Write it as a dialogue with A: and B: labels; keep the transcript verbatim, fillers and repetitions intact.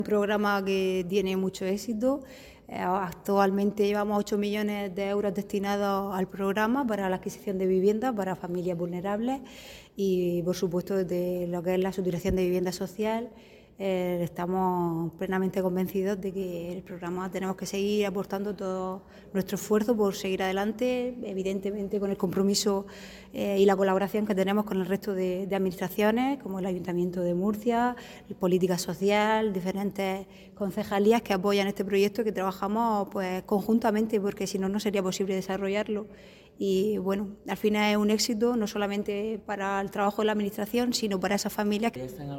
A: Un programa que tiene mucho éxito. Eh, Actualmente llevamos ocho millones de euros destinados al programa para la adquisición de viviendas para familias vulnerables y, por supuesto, desde lo que es la subvención de vivienda social. Eh, estamos plenamente convencidos de que el programa tenemos que seguir aportando todo nuestro esfuerzo por seguir adelante, evidentemente con el compromiso eh, y la colaboración que tenemos con el resto de, de administraciones, como el Ayuntamiento de Murcia, Política Social, diferentes concejalías que apoyan este proyecto, que trabajamos pues conjuntamente, porque si no, no sería posible desarrollarlo. Y bueno, al final es un éxito no solamente para el trabajo de la administración, sino para esas familias.